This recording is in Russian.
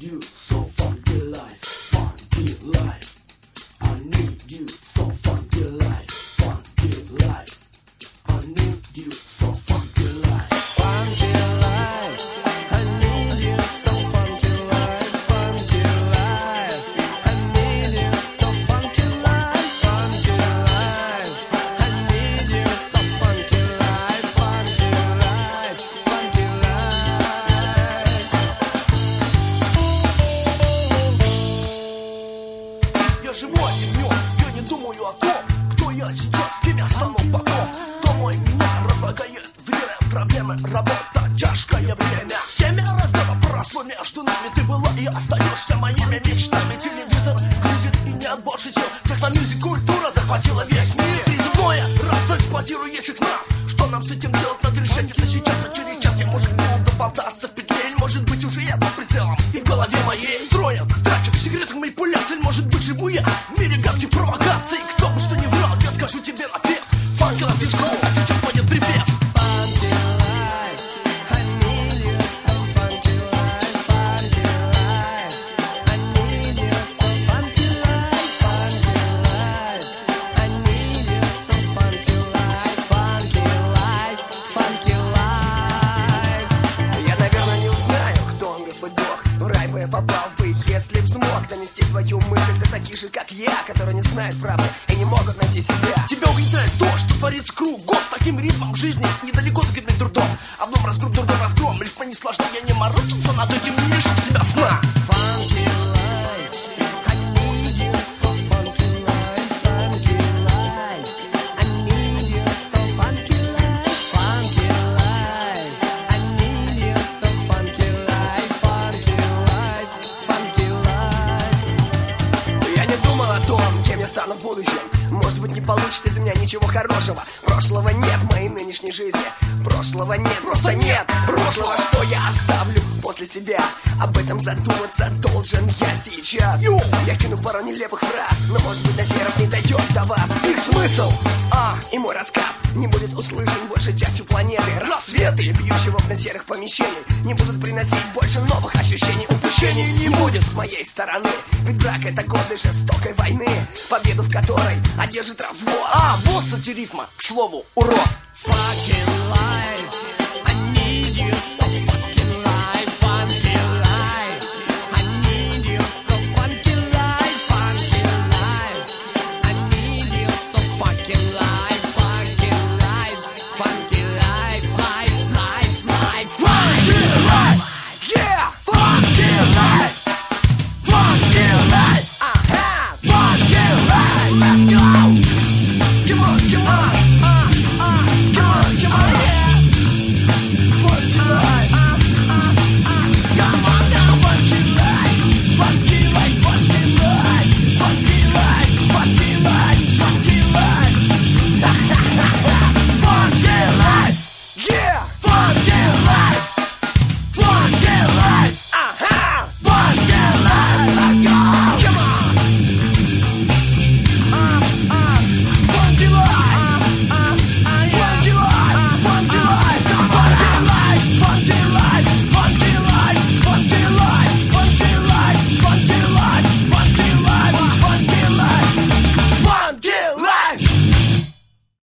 you so funky life, funky life. I need you so funky life, funky life. I need you so funky life, funky life. I need you so funky life, funky life. I need you so funky life, funky life. I need you so funky life, funky life, funky life. Я живой и мёд, я не думаю о том, кто я сейчас, кем я стану потом. Домой меня разлагает время, проблемы, работа, тяжкое время. Семя раздора прошло между нами, ты была и остаешься моими мечтами. Телевизор грузит и нет больше сил, техномьюзик, культура захватила весь мир. Призывное раз эксплуатирует их нас. Что нам с этим делать, надо решать это сейчас, а через час я, может, буду болтаться в петле. Или, может быть, уже я под прицелом и в голове моей троем тачек, сигаретных манипуляций. Может быть, живу я в мире гадких провокаций. Кто бы что ни врал, я скажу тебе напев. Funky life is cool, а сейчас будет припев. Funky life, I need you so funky life, funky life. I need you so funky life, funky life. I need you so funky life, funky life, funky life. Я, наверное, не узнаю, кто он, Господь Бог. В рай бы я попал бы, если б смог донести свою мысль до таких же, как я, которые не знают правды и не могут найти себя. Тебя угнетает то, что творится кругом. С таким ритмом жизни недалеко за гибельным трудом. Одном разгром, другом разгром. Рифма не сложна, я не морочился над этим, не лишит себя сна. Funky life, I need you so funky life, funky life. I need you so funky life, funky life. I need you so funky life, funky life, funky life. Я не думал о том, кем я стану в будущем. Может быть, не получится из меня ничего хорошего. Прошлого нет в моей нынешней жизни. Прошлого нет, просто нет прошлого, что я оставлю после себя. Об этом задуматься должен я сейчас. Я кину пару нелепых фраз, но, может быть, на сей раз не дойдет до вас. Их смысл, и мой рассказ не будет услышан большей частью планеты. Рассветы, бьющие в окна серых помещений, не будут приносить больше новых ощущений. Упущений не будет с моей стороны, ведь брак — это годы жестокой войны, победу в которой одержит развод. Вот, кстати, рифма, к слову, урод. Fucking life, I need you so fucking life.